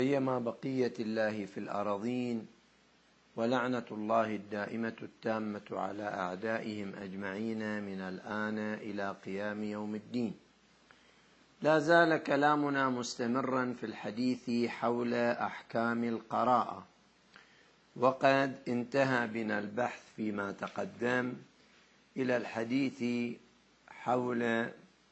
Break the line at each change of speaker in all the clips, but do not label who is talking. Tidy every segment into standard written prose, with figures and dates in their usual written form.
أيما بقية الله في الأراضين، ولعنة الله الدائمة التامة على أعدائهم أجمعين من الآن إلى قيام يوم الدين. لا زال كلامنا مستمرا في الحديث حول أحكام القراءة، وقد انتهى بنا البحث فيما تقدم إلى الحديث حول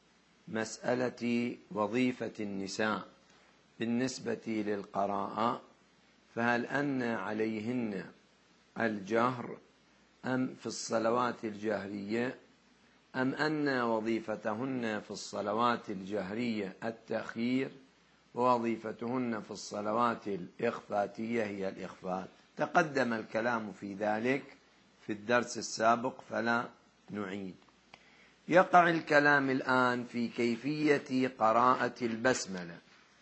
مسألة وظيفة النساء بالنسبة للقراءة، فهل أن عليهن الجهر أم في الصلوات الجهرية، أم أن وظيفتهن في الصلوات الجهرية التأخير ووظيفتهن في الصلوات الإخفاتية هي الإخفات. تقدم الكلام في ذلك في الدرس السابق فلا نعيد. يقع الكلام الآن في كيفية قراءة البسملة.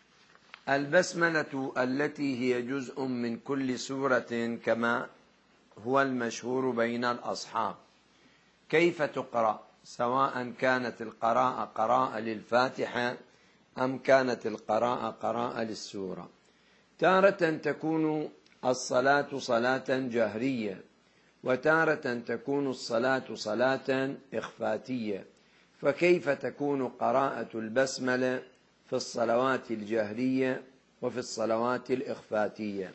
البسملة التي هي جزء من كل سورة كما هو المشهور بين الأصحاب، كيف تقرأ، سواء كانت القراءة قراءة للفاتحة أم كانت القراءة قراءة للسورة. تارة تكون الصلاة صلاة جهرية، وتارة تكون الصلاة صلاة إخفاتية، فكيف تكون قراءة البسملة في الصلوات الجهرية وفي الصلوات الإخفاتية؟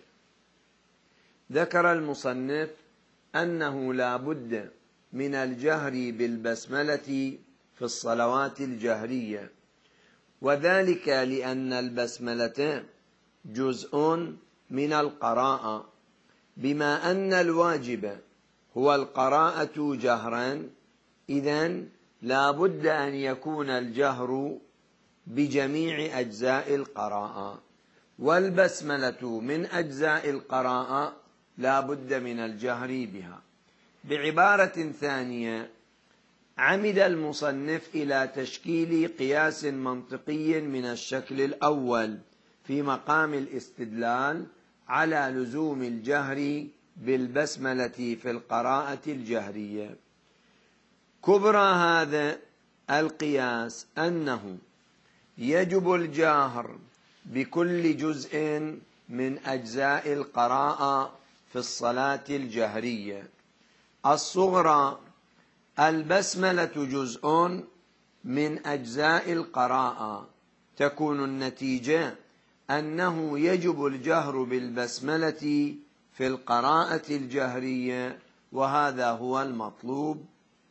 ذكر المصنف أنه لا بد من الجهر بالبسملة في الصلوات الجهرية، وذلك لأن البسملة جزء من القراءة، بما أن الواجب هو القراءة جهرا، إذن لا بد أن يكون الجهر بجميع أجزاء القراءة، والبسملة من أجزاء القراءة لا بد من الجهر بها. بعبارة ثانية، عمد المصنف إلى تشكيل قياس منطقي من الشكل الأول في مقام الاستدلال على لزوم الجهر بالبسملة في القراءة الجهرية. كبرى هذا القياس أنه يجب الجهر بكل جزء من أجزاء القراءة في الصلاة الجهرية. الصغرى، البسملة جزء من أجزاء القراءة، تكون النتيجة أنه يجب الجهر بالبسملة في القراءة الجهرية، وهذا هو المطلوب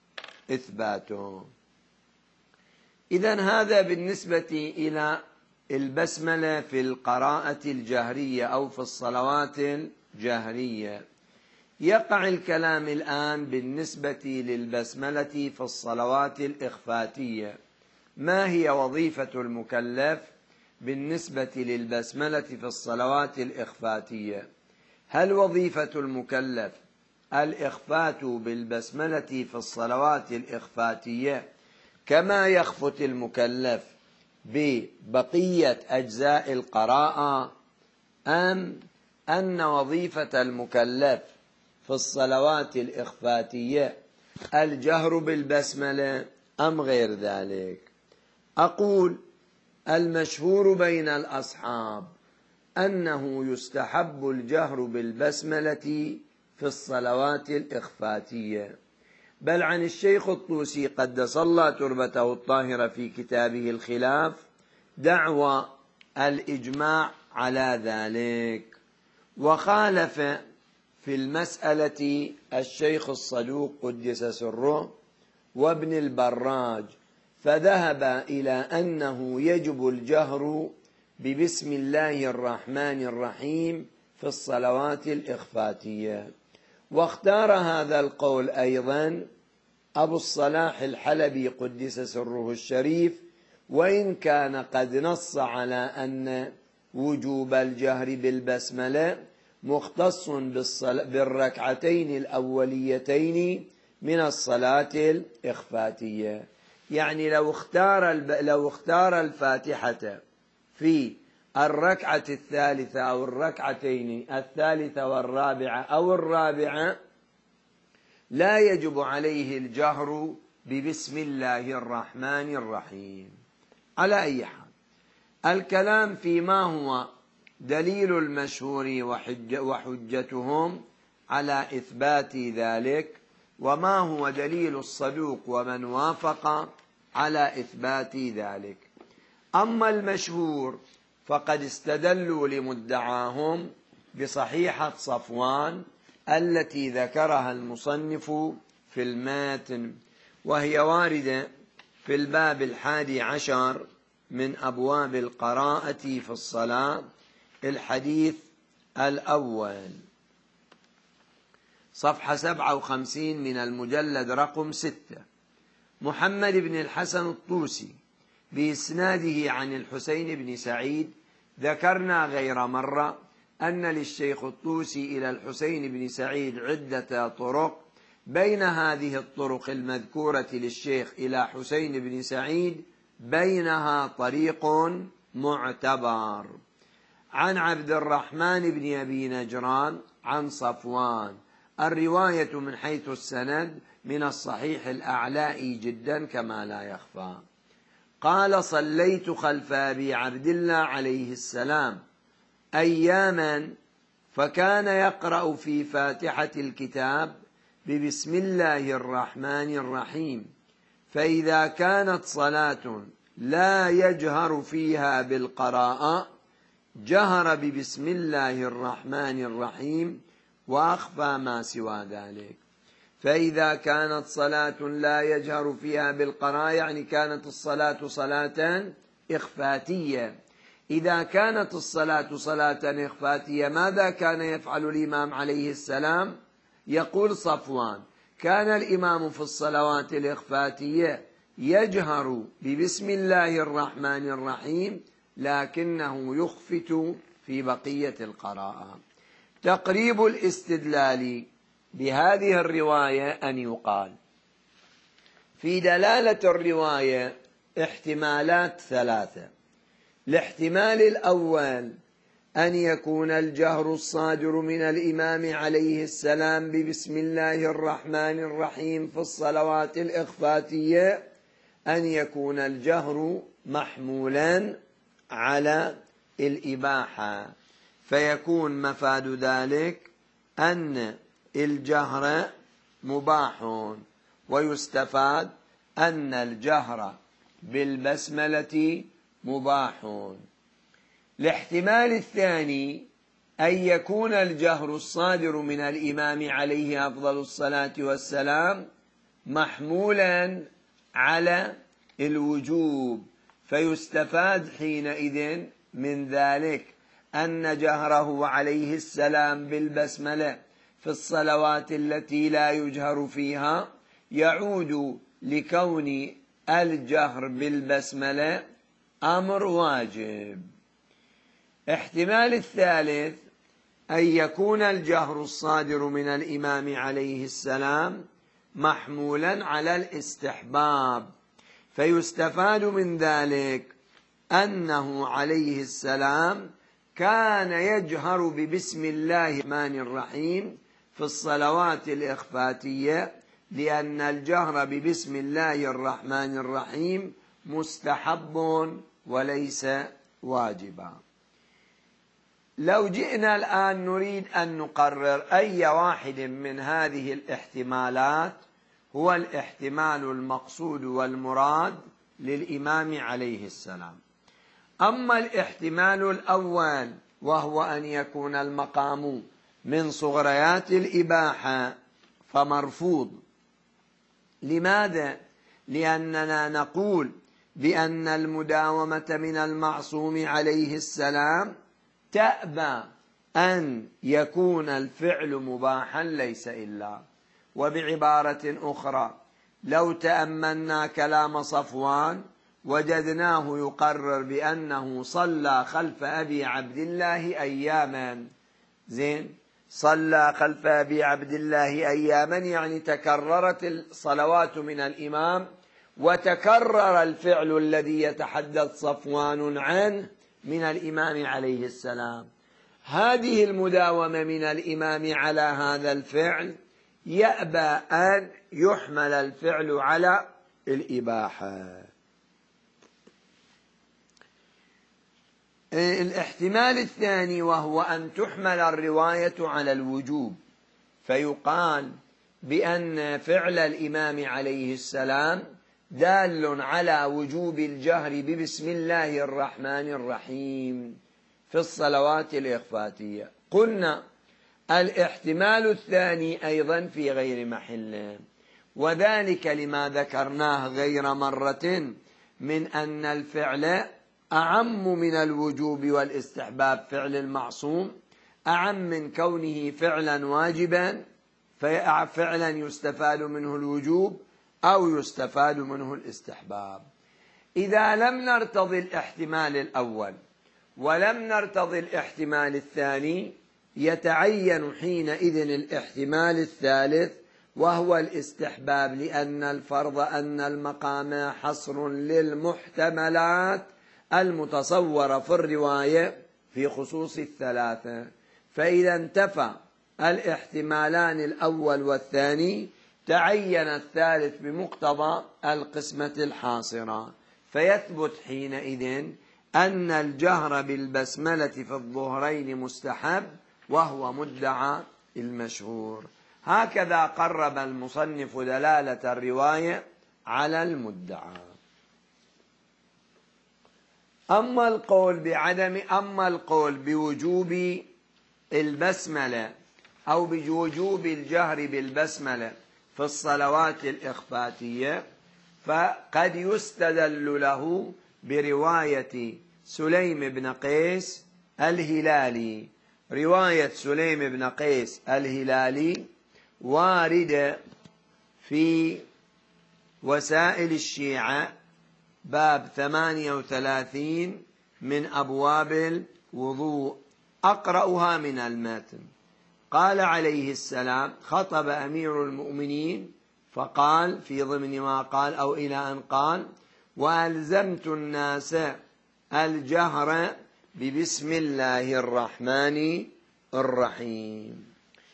إثباته. إذن هذا بالنسبة إلى البسملة في القراءة الجهرية أو في الصلوات الجهرية. يقع الكلام الآن بالنسبة للبسملة في الصلوات الإخفاتية. ما هي وظيفة المكلف بالنسبة للبسملة في الصلوات الإخفاتية؟ هل وظيفة المكلف الإخفات بالبسملة في الصلوات الإخفاتية كما يخفت المكلف ببقية أجزاء القراءة، أم أن وظيفة المكلف في الصلوات الإخفاتية الجهر بالبسملة أم غير ذلك؟ أقول المشهور بين الأصحاب أنه يستحب الجهر بالبسملة في الصلوات الإخفاتية، بل عن الشيخ الطوسي قدس الله تربته الطاهرة في كتابه الخلاف دعوى الإجماع على ذلك. وخالف في المسألة الشيخ الصدوق قدس سره وابن البراج، فذهب إلى أنه يجب الجهر ببسم الله الرحمن الرحيم في الصلوات الإخفاتية. واختار هذا القول أيضا أبو الصلاح الحلبي قدس سره الشريف، وإن كان قد نص على أن وجوب الجهر بالبسملة مختص بالركعتين الأوليتين من الصلاة الإخفاتية. يعني لو اختار الفاتحة في الركعة الثالثة أو الركعتين الثالثة والرابعة أو الرابعة، لا يجب عليه الجهر ببسم الله الرحمن الرحيم. على أي حال، الكلام فيما هو دليل المشهور وحجتهم على إثبات ذلك، وما هو دليل الصدوق ومن وافق على إثبات ذلك. أما المشهور فقد استدلوا لمدعاهم بصحيحة صفوان التي ذكرها المصنف في الماتن، وهي واردة في الباب 11 من أبواب القراءة في الصلاة، الحديث الأول، صفحة 57 من المجلد رقم 6. محمد بن الحسن الطوسي بإسناده عن الحسين بن سعيد. ذكرنا غير مرة أن للشيخ الطوسي إلى الحسين بن سعيد عدة طرق، بين هذه الطرق المذكورة للشيخ إلى حسين بن سعيد بينها طريق معتبر عن عبد الرحمن بن أبي نجران عن صفوان. الرواية من حيث السند من الصحيح الأعلى جدا كما لا يخفى. قال: صليت خلف أبي عبد الله عليه السلام أياما، فكان يقرأ في فاتحة الكتاب ببسم الله الرحمن الرحيم، فإذا كانت صلاة لا يجهر فيها بالقراءة جهر ببسم الله الرحمن الرحيم وأخفى ما سوى ذلك. فإذا كانت صلاة لا يجهر فيها بالقراءة يعني كانت الصلاة صلاة إخفاتية. إذا كانت الصلاة صلاة إخفاتية ماذا كان يفعل الإمام عليه السلام؟ يقول صفوان: كان الإمام في الصلوات الإخفاتية يجهر ببسم الله الرحمن الرحيم لكنه يخفت في بقية القراءة. تقريب الاستدلال بهذه الرواية أن يقال في دلالة الرواية احتمالات ثلاثة. الاحتمال الأول أن يكون الجهر الصادر من الإمام عليه السلام ببسم الله الرحمن الرحيم في الصلوات الإخفاتية أن يكون الجهر محمولا على الإباحة، فيكون مفاد ذلك أن الجهر مباح، ويستفاد أن الجهر بالبسملة مباح. الاحتمال الثاني أن يكون الجهر الصادر من الإمام عليه أفضل الصلاة والسلام محمولا على الوجوب، فيستفاد حينئذ من ذلك أن جهره عليه السلام بالبسملة في الصلوات التي لا يجهر فيها يعود لكون الجهر بالبسملة أمر واجب. احتمال الثالث أن يكون الجهر الصادر من الإمام عليه السلام محمولا على الاستحباب، فيستفاد من ذلك أنه عليه السلام كان يجهر ببسم الله الرحمن الرحيم في الصلوات الإخفاتية، لأن الجهر ببسم الله الرحمن الرحيم مستحب وليس واجبا. لو جئنا الآن نريد أن نقرر أي واحد من هذه الاحتمالات هو الاحتمال المقصود والمراد للإمام عليه السلام. أما الاحتمال الأول وهو أن يكون المقام من صغريات الإباحة فمرفوض. لماذا؟ لأننا نقول بأن المداومة من المعصوم عليه السلام تأبى أن يكون الفعل مباحا ليس إلا. وبعبارة أخرى لو تأملنا كلام صفوان وجدناه يقرر بأنه صلى خلف أبي عبد الله أياما. زين، صلى خلف أبي عبد الله أياما يعني تكررت الصلوات من الإمام وتكرر الفعل الذي يتحدث صفوان عنه من الإمام عليه السلام. هذه المداومة من الإمام على هذا الفعل يأبى أن يحمل الفعل على الإباحة. الاحتمال الثاني وهو أن تحمل الرواية على الوجوب، فيقال بأن فعل الإمام عليه السلام دال على وجوب الجهر ببسم الله الرحمن الرحيم في الصلوات الإخفاتية. قلنا الاحتمال الثاني أيضا في غير محله، وذلك لما ذكرناه غير مرة من أن الفعل أعم من الوجوب والاستحباب. فعل المعصوم أعم من كونه فعلا واجبا، فعلا يستفاد منه الوجوب أو يستفاد منه الاستحباب. إذا لم نرتضي الاحتمال الأول ولم نرتضي الاحتمال الثاني، يتعين حينئذ الاحتمال الثالث وهو الاستحباب، لأن الفرض أن المقام حصر للمحتملات المتصورة في الرواية في خصوص الثلاثة، فإذا انتفى الاحتمالان الأول والثاني تعين الثالث بمقتضى القسمة الحاصرة، فيثبت حينئذ أن الجهر بالبسملة في الظهرين مستحب وهو مدعى المشهور. هكذا قرب المصنف دلالة الرواية على المدعى. أما القول بوجوب البسملة أو بوجوب الجهر بالبسملة في الصلوات الإخفاتية، فقد يستدل له برواية سليم بن قيس الهلالي. رواية سليم بن قيس الهلالي واردة في وسائل الشيعة باب 38 من أبواب الوضوء. أقرأها من المتن. قال عليه السلام: خطب أمير المؤمنين فقال في ضمن ما قال أو إلى أن قال: وألزمت الناس الجهر ببسم الله الرحمن الرحيم.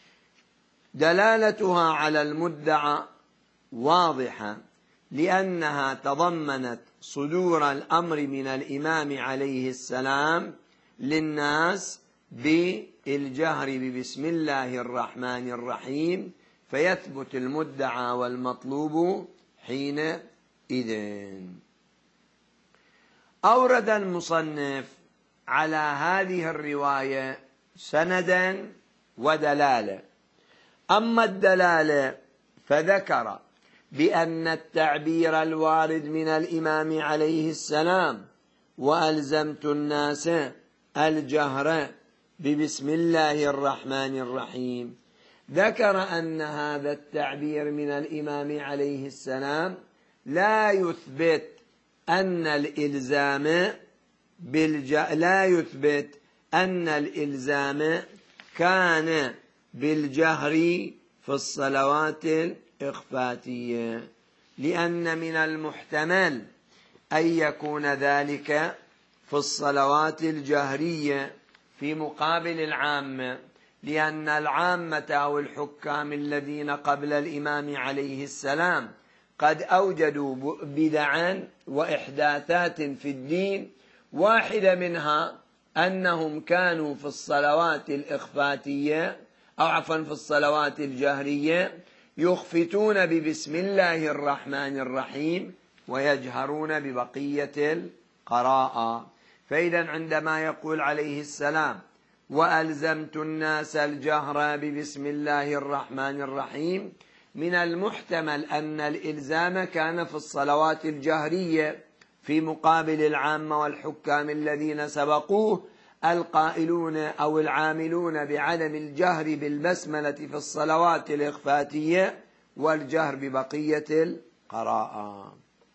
دلالتها على المدعى واضحة، لأنها تضمنت صدور الأمر من الإمام عليه السلام للناس بالجهر ببسم الله الرحمن الرحيم، فيثبت المدعى والمطلوب حينئذ. أورد المصنف على هذه الرواية سندا ودلالة. أما الدلالة فذكر بأن التعبير الوارد من الإمام عليه السلام وألزمت الناس الجهر ببسم الله الرحمن الرحيم، ذكر أن هذا التعبير من الإمام عليه السلام لا يثبت أن الإلزام كان بالجهر في الصلوات الإخفاتية، لأن من المحتمل أن يكون ذلك في الصلوات الجهرية في مقابل العامة، لأن العامة أو الحكام الذين قبل الإمام عليه السلام قد أوجدوا بدعا وإحداثات في الدين، واحدة منها أنهم كانوا في الصلوات الإخفاتية في الصلوات الجهرية يخفتون ببسم الله الرحمن الرحيم ويجهرون ببقية القراءة. فإذا عندما يقول عليه السلام: وألزمت الناس الجهر ببسم الله الرحمن الرحيم، من المحتمل أن الإلزام كان في الصلوات الجهرية في مقابل العامة والحكام الذين سبقوه القائلون أو العاملون بعدم الجهر بالبسملة في الصلوات الإخفاتية والجهر ببقية القراءة.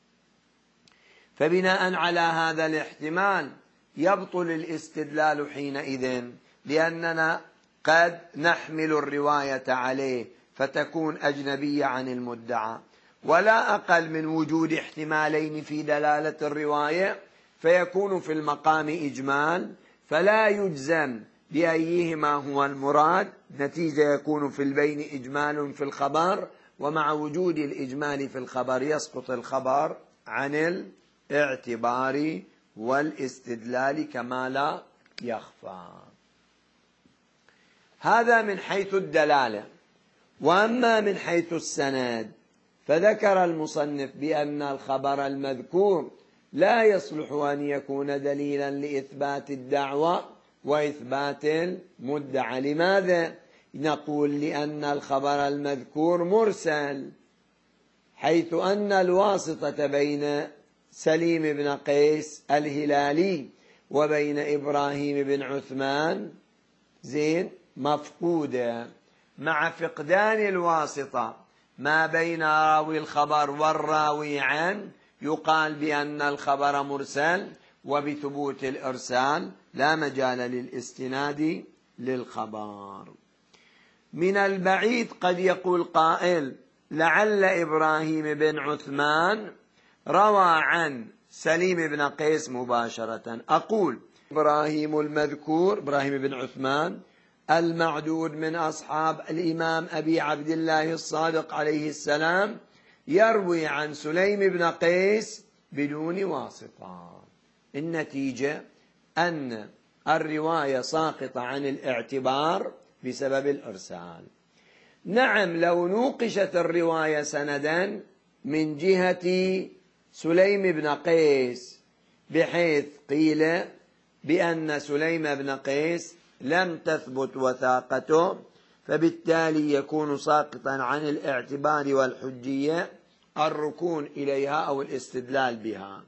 فبناء على هذا الاحتمال يبطل الاستدلال حينئذ، لأننا قد نحمل الرواية عليه فتكون أجنبية عن المدعى، ولا أقل من وجود احتمالين في دلالة الرواية فيكون في المقام إجمال، فلا يجزم بأيهما هو المراد، نتيجة يكون في البين إجمال في الخبر، ومع وجود الإجمال في الخبر يسقط الخبر عن الاعتبار والاستدلال كما لا يخفى. هذا من حيث الدلالة. وأما من حيث السند فذكر المصنف بأن الخبر المذكور لا يصلح أن يكون دليلا لإثبات الدعوة وإثبات المدعى. لماذا؟ نقول لأن الخبر المذكور مرسل، حيث أن الواسطة بين سليم بن قيس الهلالي وبين إبراهيم بن عثمان مفقودة. مع فقدان الواسطة ما بين راوي الخبر والراوي عنه يقال بأن الخبر مرسل، وبثبوت الإرسال لا مجال للاستناد للخبر. من البعيد قد يقول قائل لعل إبراهيم بن عثمان روى عن سليم بن قيس مباشرة. أقول إبراهيم المذكور إبراهيم بن عثمان المعدود من أصحاب الإمام أبي عبد الله الصادق عليه السلام يروي عن سليم بن قيس بدون واسطة. النتيجة أن الرواية ساقطة عن الاعتبار بسبب الإرسال. نعم، لو نوقشت الرواية سندا من جهة سليم بن قيس بحيث قيل بأن سليم بن قيس لم تثبت وثاقته، فبالتالي يكون ساقطا عن الاعتبار والحجية الركون إليها أو الاستدلال بها.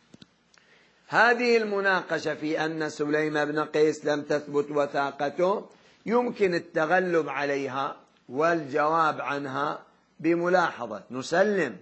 هذه المناقشة في أن سليم بن قيس لم تثبت وثاقته يمكن التغلب عليها والجواب عنها بملاحظة: نسلم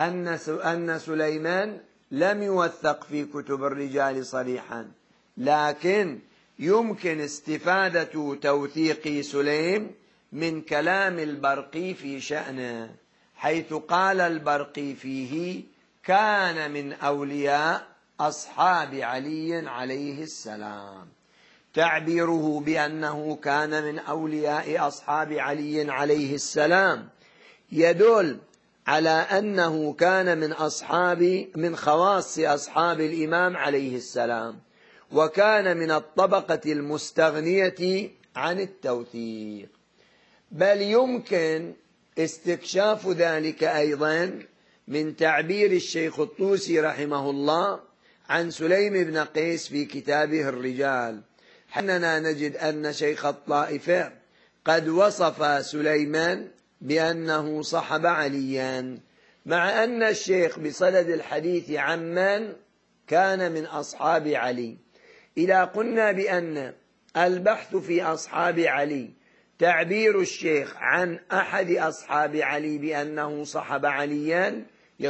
أن سليمان لم يوثق في كتب الرجال صريحا، لكن يمكن استفادة توثيق سليم من كلام البرقي في شأنه، حيث قال البرقي فيه: كان من أولياء أصحاب علي عليه السلام. تعبيره بأنه كان من أولياء أصحاب علي عليه السلام يدل على أنه كان من خواص أصحاب الإمام عليه السلام، وكان من الطبقة المستغنية عن التوثيق. بل يمكن استكشاف ذلك أيضا من تعبير الشيخ الطوسي رحمه الله عن سليم بن قيس في كتابه الرجال، حيننا نجد أن شيخ الطائفة قد وصف سليمان بأنه صحب عليا، مع أن الشيخ بصدد الحديث عمن كان من أصحاب علي. إذا قلنا بأن البحث في أصحاب علي تعبير الشيخ عن أحد أصحاب علي بأنه صحب عليا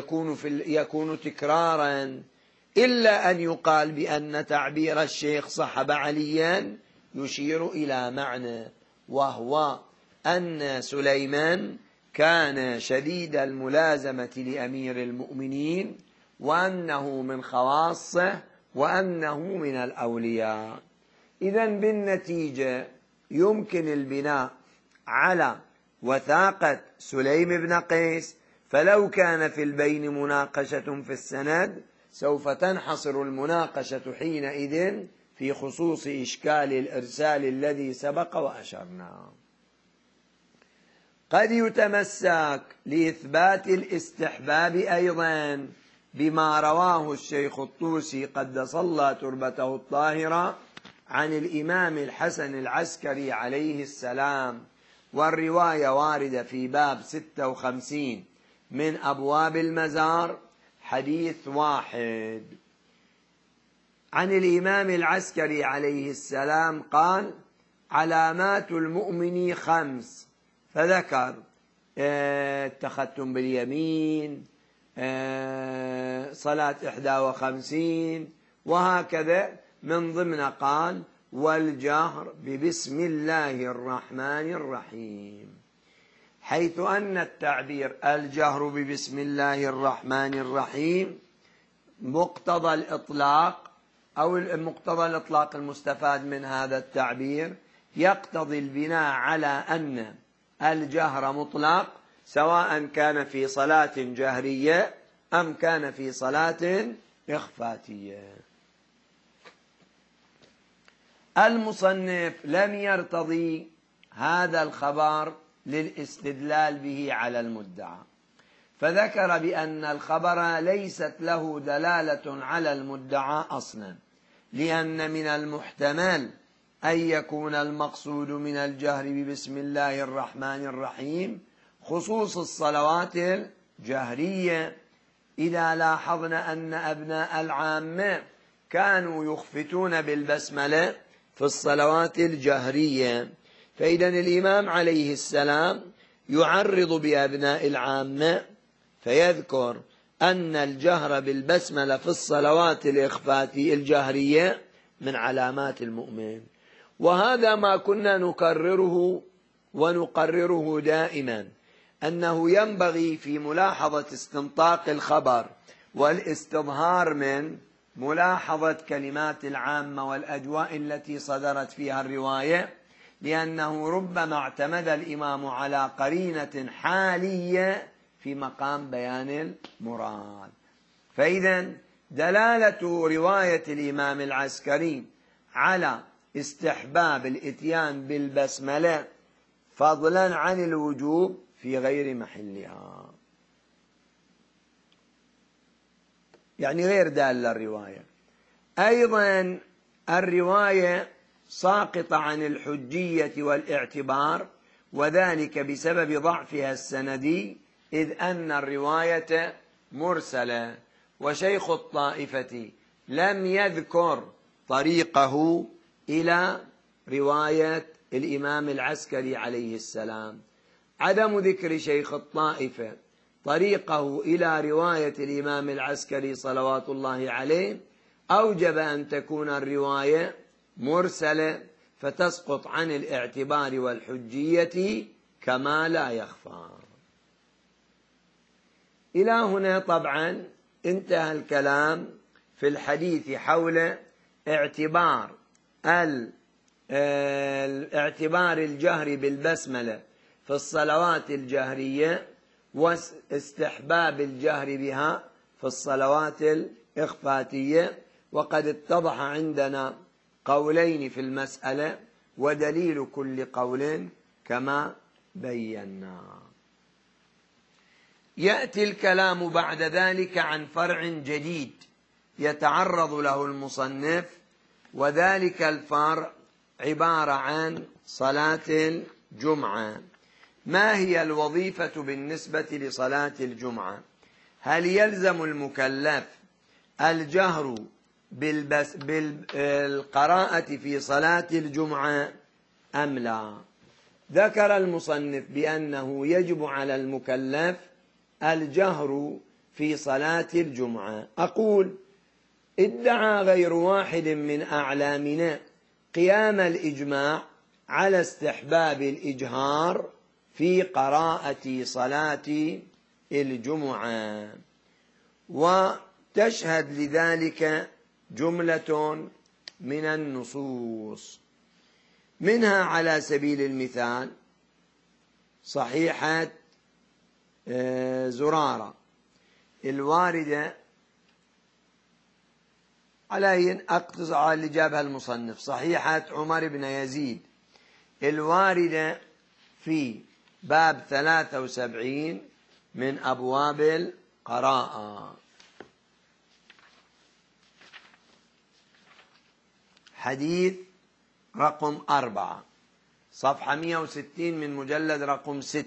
يكون تكرارا، إلا أن يقال بأن تعبير الشيخ صحب عليا يشير إلى معنى، وهو أن سليمان كان شديد الملازمة لأمير المؤمنين، وأنه من خواصه، وأنه من الأولياء. إذن بالنتيجة يمكن البناء على وثاقة سليم بن قيس، فلو كان في البين مناقشة في السند سوف تنحصر المناقشة حينئذ في خصوص إشكال الإرسال الذي سبق وأشرنا. قد يتمسك لإثبات الاستحباب أيضا بما رواه الشيخ الطوسي قدس الله تربته الطاهرة عن الإمام الحسن العسكري عليه السلام، والرواية واردة في باب 56 من أبواب المزار، حديث 1. عن الإمام العسكري عليه السلام قال: علامات المؤمن 5، فذكر التختم باليمين، صلاة 51، وهكذا. من ضمن قال: والجهر ببسم الله الرحمن الرحيم، حيث أن التعبير الجهر ببسم الله الرحمن الرحيم مقتضى الإطلاق، أو مقتضى الإطلاق المستفاد من هذا التعبير يقتضي البناء على أن الجهر مطلق، سواء كان في صلاة جهرية أم كان في صلاة إخفاتية. المصنف لم يرتضي هذا الخبر للاستدلال به على المدعى، فذكر بأن الخبر ليست له دلالة على المدعى أصلا، لأن من المحتمل أن يكون المقصود من الجهر ببسم الله الرحمن الرحيم خصوص الصلوات الجهرية، إذا لاحظنا أن أبناء العامة كانوا يخفتون بالبسملة في الصلوات الجهرية، فإذا الإمام عليه السلام يعرض بأبناء العامة فيذكر أن الجهر بالبسملة في الصلوات الإخفاتية الجهرية من علامات المؤمن. وهذا ما كنا نكرره ونقرره دائما، أنه ينبغي في ملاحظة استنطاق الخبر والاستظهار من ملاحظة كلمات العامة والأجواء التي صدرت فيها الرواية، لأنه ربما اعتمد الإمام على قرينة حالية في مقام بيان المراد. فإذا دلالة رواية الإمام العسكري على استحباب الإتيان بالبسملة فضلا عن الوجوب في غير محلها، يعني غير دالة الرواية. أيضا الرواية ساقطة عن الحجية والاعتبار، وذلك بسبب ضعفها السندي، إذ أن الرواية مرسلة، وشيخ الطائفة لم يذكر طريقه إلى رواية الإمام العسكري عليه السلام. عدم ذكر شيخ الطائفة طريقه إلى رواية الإمام العسكري صلوات الله عليه أوجب أن تكون الرواية مرسلة، فتسقط عن الاعتبار والحجية كما لا يخفى. إلى هنا طبعا انتهى الكلام في الحديث حول اعتبار الجهر بالبسملة في الصلوات الجهرية واستحباب الجهر بها في الصلوات الإخفاتية، وقد اتضح عندنا قولين في المسألة، ودليل كل قول كما بينا. يأتي الكلام بعد ذلك عن فرع جديد يتعرض له المصنف، وذلك الفرع عبارة عن صلاة الجمعة. ما هي الوظيفة بالنسبة لصلاة الجمعة؟ هل يلزم المكلف الجهر بالقراءة في صلاة الجمعة أم لا؟ ذكر المصنف بأنه يجب على المكلف الجهر في صلاة الجمعة. أقول: ادعى غير واحد من أعلامنا قيام الإجماع على استحباب الإجهار في قراءة صلاة الجمعة، وتشهد لذلك جملة من النصوص، منها على سبيل المثال صحيحة زرارة الواردة على أقتص على اللي جابها المصنف، صحيحة عمر بن يزيد الواردة في باب 73 من أبواب القراءة، حديث رقم 4 صفحة 160 من مجلد رقم 6،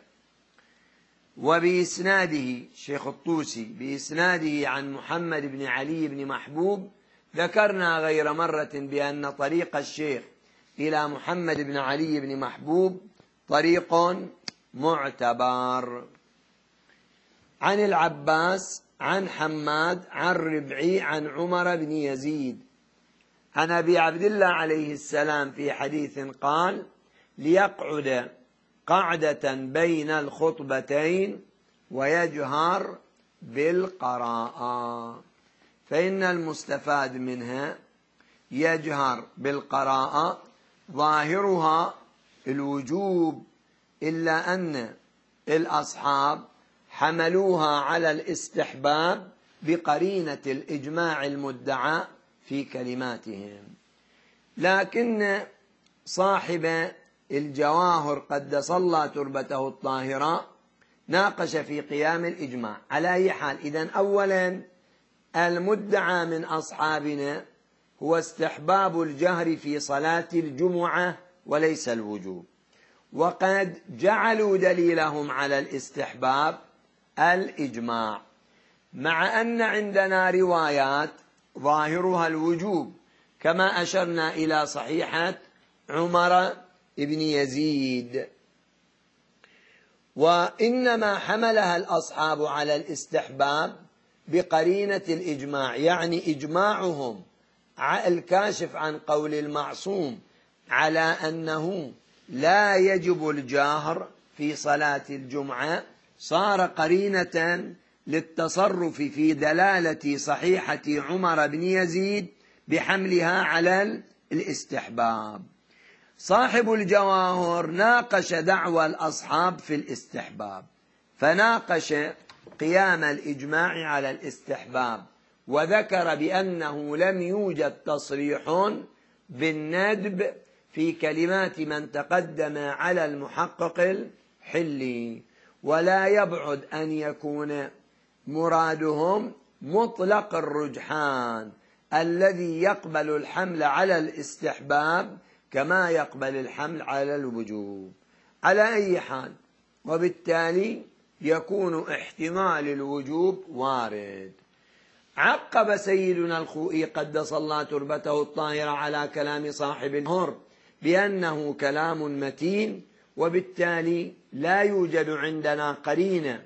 وبإسناده شيخ الطوسي بإسناده عن محمد بن علي بن محبوب. ذكرنا غير مرة بأن طريق الشيخ إلى محمد بن علي بن محبوب طريق معتبر. عن العباس عن حماد عن ربعي عن عمر بن يزيد عن أبي عبد الله عليه السلام في حديث قال: ليقعد قعدة بين الخطبتين ويجهر بالقراءة، فإن المستفاد منها يجهر بالقراءة ظاهرها الوجوب، إلا أن الأصحاب حملوها على الاستحباب بقرينة الإجماع المدعى في كلماتهم. لكن صاحب الجواهر قدس الله تربته الطاهرة ناقش في قيام الإجماع. على أي حال، إذن أولا المدعى من أصحابنا هو استحباب الجهر في صلاة الجمعة وليس الوجوب، وقد جعلوا دليلهم على الاستحباب الإجماع، مع أن عندنا روايات ظاهرها الوجوب كما أشرنا إلى صحيحة عمر بن يزيد، وإنما حملها الأصحاب على الاستحباب بقرينة الإجماع، يعني إجماعهم الكاشف عن قول المعصوم على أنه لا يجب الجهر في صلاة الجمعة صار قرينة للتصرف في دلالة صحيحة عمر بن يزيد بحملها على الاستحباب. صاحب الجواهر ناقش دعوى الأصحاب في الاستحباب، فناقش قيام الإجماع على الاستحباب، وذكر بأنه لم يوجد تصريح بالندب في كلمات من تقدم على المحقق الحلي، ولا يبعد أن يكون مرادهم مطلق الرجحان الذي يقبل الحمل على الاستحباب كما يقبل الحمل على الوجوب. على أي حال، وبالتالي يكون احتمال الوجوب وارد. عقب سيدنا الخوئي قدس الله تربته الطاهرة على كلام صاحب الهر بأنه كلام متين، وبالتالي لا يوجد عندنا قرينة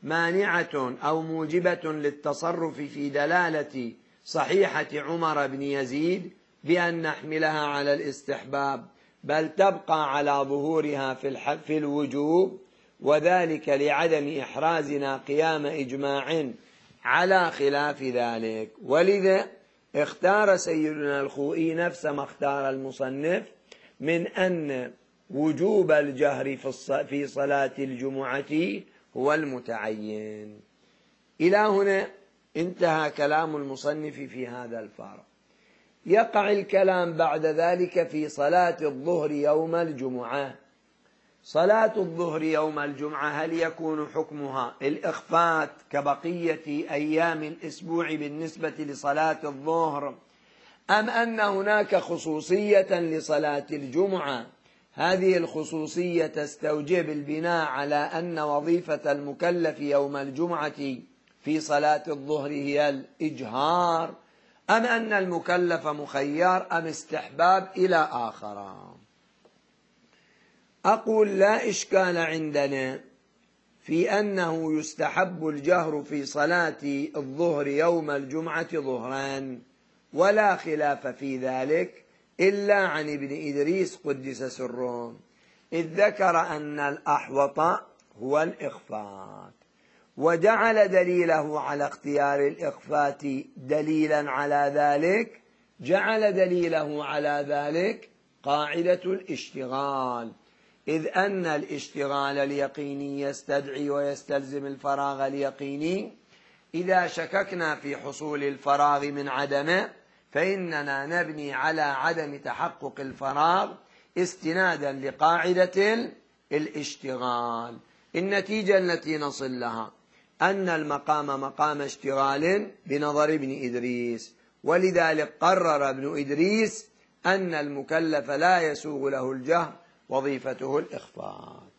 مانعة أو موجبة للتصرف في دلالة صحيحة عمر بن يزيد بأن نحملها على الاستحباب، بل تبقى على ظهورها في الوجوب، وذلك لعدم إحرازنا قيام إجماع على خلاف ذلك. ولذا اختار سيدنا الخوئي نفس ما اختار المصنف من أن وجوب الجهر في صلاة الجمعة هو المتعين. إلى هنا انتهى كلام المصنف في هذا الفارق. يقع الكلام بعد ذلك في صلاة الظهر يوم الجمعة. صلاة الظهر يوم الجمعة هل يكون حكمها الإخفات كبقية أيام الأسبوع بالنسبة لصلاة الظهر، أم أن هناك خصوصية لصلاة الجمعة؟ هذه الخصوصية تستوجب البناء على أن وظيفة المكلف يوم الجمعة في صلاة الظهر هي الإجهار، أم أن المكلف مخير أم استحباب إلى آخر. أقول لا إشكال عندنا في أنه يستحب الجهر في صلاة الظهر يوم الجمعة ظهرا، ولا خلاف في ذلك إلا عن ابن إدريس قدس سره، إذ ذكر أن الأحوط هو الإخفات، وجعل دليله على اختيار الإخفات دليلا على ذلك، جعل دليله على ذلك قاعدة الاشتغال، إذ أن الاشتغال اليقيني يستدعي ويستلزم الفراغ اليقيني. إذا شككنا في حصول الفراغ من عدمه فإننا نبني على عدم تحقق الفراغ استنادا لقاعدة الاشتغال. النتيجة التي نصل لها أن المقام مقام اشتغال بنظر ابن إدريس، ولذلك قرر ابن إدريس أن المكلف لا يسوغ له الجهر، وظيفته الإخفاء.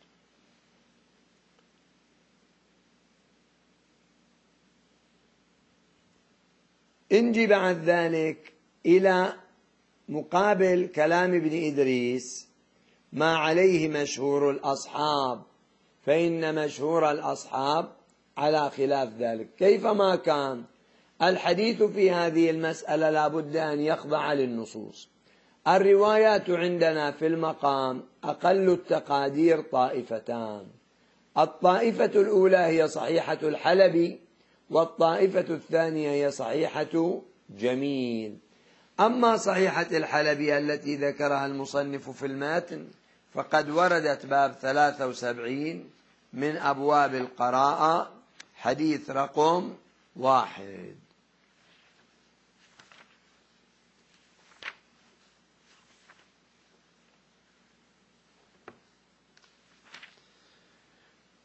انجي بعد ذلك إلى مقابل كلام ابن إدريس ما عليه مشهور الأصحاب، فإن مشهور الأصحاب على خلاف ذلك. كيفما كان الحديث في هذه المسألة لا بد أن يخضع للنصوص. الروايات عندنا في المقام أقل التقادير طائفتان، الطائفة الأولى هي صحيحة الحلبي، والطائفة الثانية هي صحيحة جميل. أما صحيحة الحلبي التي ذكرها المصنف في الماتن فقد وردت باب 73 من أبواب القراءة، حديث رقم 1.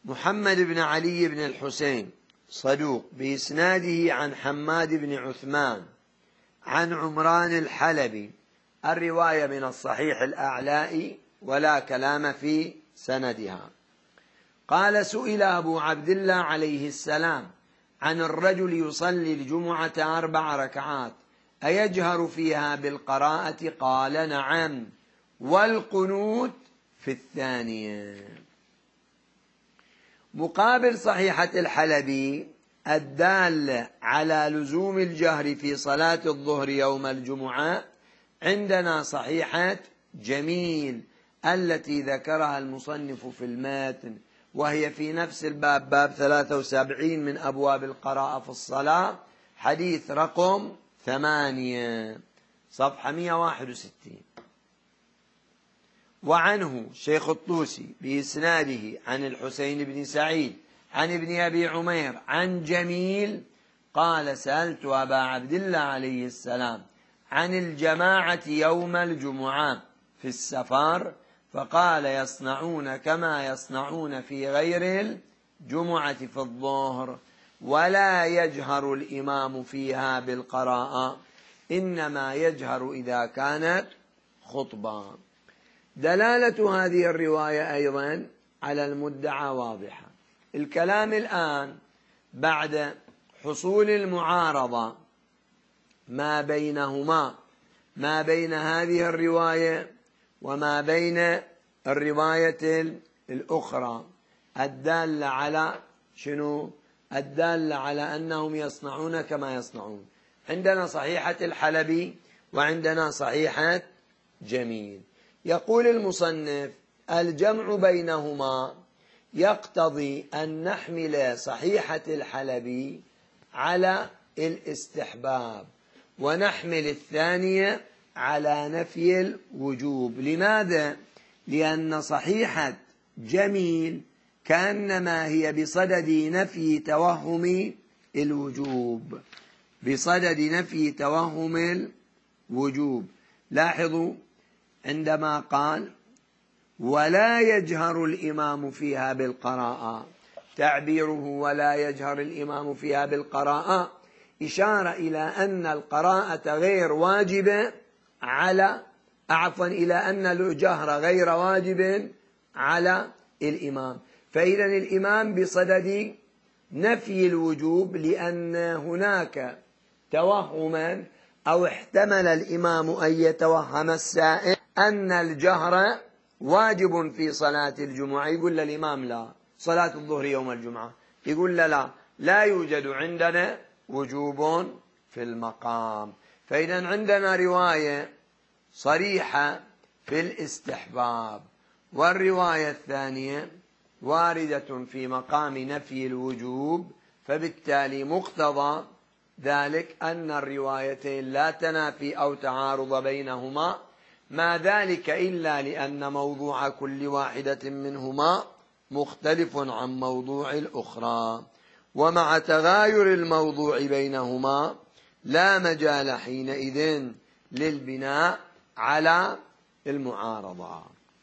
محمد بن علي بن الحسين صدوق بإسناده عن حماد بن عثمان عن عمران الحلبي، الرواية من الصحيح الأعلائي ولا كلام في سندها. قال: سئل أبو عبد الله عليه السلام عن الرجل يصلي الجمعة 4 ركعات أيجهر فيها بالقراءة؟ قال: نعم، والقنوت في الثانية. مقابل صحيحة الحلبي الدالة على لزوم الجهر في صلاة الظهر يوم الجمعة، عندنا صحيحة جميل التي ذكرها المصنف في المتن، وهي في نفس الباب، باب 73 من أبواب القراءة في الصلاة، حديث رقم 8 صفحة 161. وعنه شيخ الطوسي بإسناده عن الحسين بن سعيد عن ابن أبي عمير عن جميل قال: سألت أبا عبد الله عليه السلام عن الجماعة يوم الجمعة في السفر، فقال: يصنعون كما يصنعون في غير الجمعة في الظهر، ولا يجهر الإمام فيها بالقراءة، إنما يجهر إذا كانت خطبة. دلالة هذه الرواية أيضا على المدعى واضحة. الكلام الآن بعد حصول المعارضة ما بينهما، ما بين هذه الرواية وما بين الرواية الأخرى، الدالة على شنو؟ الدالة على أنهم يصنعون كما يصنعون. عندنا صحيحة الحلبي وعندنا صحيحة جميل. يقول المصنف: الجمع بينهما يقتضي أن نحمل صحيحة الحلبي على الاستحباب، ونحمل الثانية على نفي الوجوب. لماذا؟ لأن صحيحة جميل كأنما هي بصدد نفي توهم الوجوب، بصدد نفي توهم الوجوب. لاحظوا عندما قال: ولا يجهر الإمام فيها بالقراءة، تعبيره ولا يجهر الإمام فيها بالقراءة إشارة إلى أن القراءة غير واجبة إلى أن الجهر غير واجب على الإمام. فإذا الإمام بصدد نفي الوجوب، لأن هناك توهما أو احتمل الإمام أن يتوهم السائل أن الجهر واجب في صلاة الجمعة. يقول للإمام: لا، صلاة الظهر يوم الجمعة. يقول له: لا يوجد عندنا وجوب في المقام. فإذا عندنا رواية صريحة في الاستحباب، والرواية الثانية واردة في مقام نفي الوجوب، فبالتالي مقتضى ذلك أن الروايتين لا تنافي أو تعارض بينهما، ما ذلك إلا لأن موضوع كل واحدة منهما مختلف عن موضوع الأخرى، ومع تغاير الموضوع بينهما لا مجال حينئذ للبناء على المعارضة.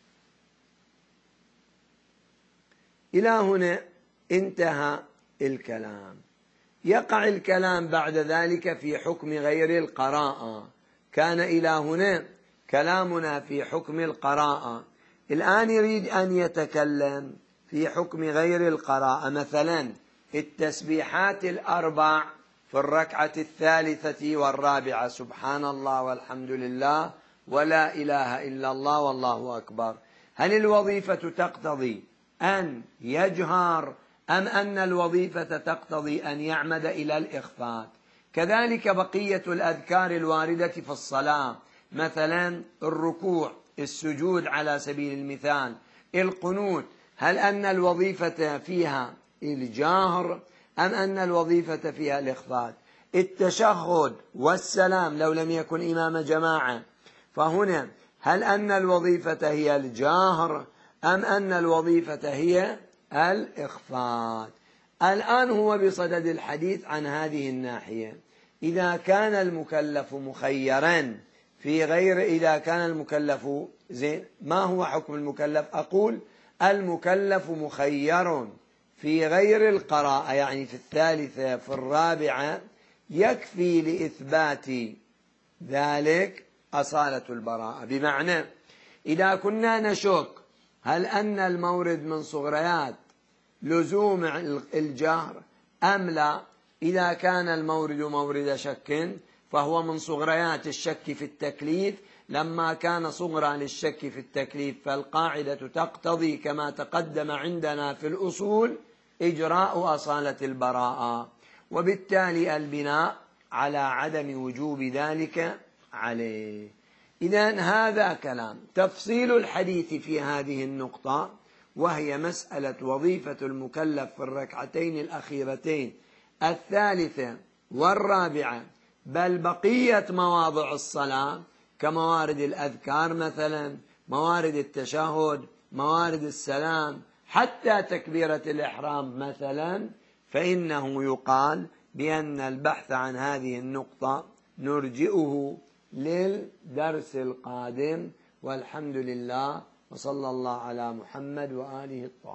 إلى هنا انتهى الكلام. يقع الكلام بعد ذلك في حكم غير القراءة. كان إلى هنا كلامنا في حكم القراءة، الآن يريد أن يتكلم في حكم غير القراءة. مثلا التسبيحات الأربع في الركعة الثالثة والرابعة: سبحان الله والحمد لله ولا إله إلا الله والله أكبر. هل الوظيفة تقتضي أن يجهر أم أن الوظيفة تقتضي أن يعمد إلى الإخفاء؟ كذلك بقية الأذكار الواردة في الصلاة، مثلا الركوع، السجود على سبيل المثال، القنوت، هل أن الوظيفة فيها الجهر أم أن الوظيفة فيها الإخفاء؟ التشهد والسلام لو لم يكن إمام جماعة، فهنا هل أن الوظيفة هي الجهر أم أن الوظيفة هي الإخفاء؟ الآن هو بصدد الحديث عن هذه الناحية. إذا كان المكلف مخيرا في غير، إذا كان المكلف زين، ما هو حكم المكلف؟ أقول: المكلف مخير في غير القراءة يعني في الثالثة في الرابعة يكفي لإثبات ذلك أصالة البراءة. بمعنى إذا كنا نشك هل أن المورد من صغريات لزوم الجهر أم لا، إذا كان المورد مورد شك فهو من صغريات الشك في التكليف. لما كان صغرى للشك في التكليف فالقاعدة تقتضي كما تقدم عندنا في الأصول إجراء أصالة البراءة، وبالتالي البناء على عدم وجوب ذلك عليه. إذن هذا كلام. تفصيل الحديث في هذه النقطة وهي مسألة وظيفة المكلف في الركعتين الأخيرتين الثالثة والرابعة، بل بقية مواضع الصلاة كموارد الأذكار مثلا، موارد التشهد، موارد السلام، حتى تكبيرة الإحرام مثلا، فإنه يقال بأن البحث عن هذه النقطة نرجئه للدرس القادم، والحمد لله، وصلى الله على محمد وآله الطاهرين.